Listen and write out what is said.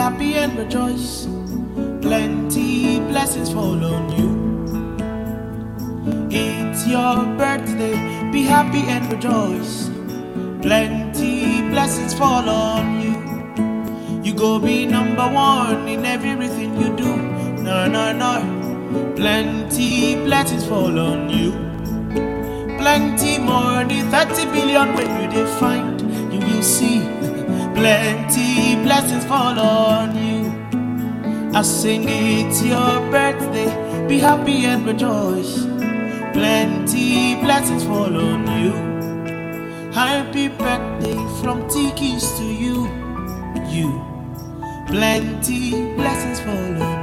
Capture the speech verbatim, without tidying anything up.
happy and rejoice. Plenty blessings fall on you. It's your birthday, be happy and rejoice. Plenty blessings fall on you. You go be number one in everything you do. No, no, no. Plenty blessings fall on you. Plenty more than thirty billion when you define. You will see. Plenty blessings fall on you. I sing it's your birthday, be happy and rejoice. Plenty blessings fall on you. Happy birthday from Tiki's to you. You. Plenty blessings fall on you.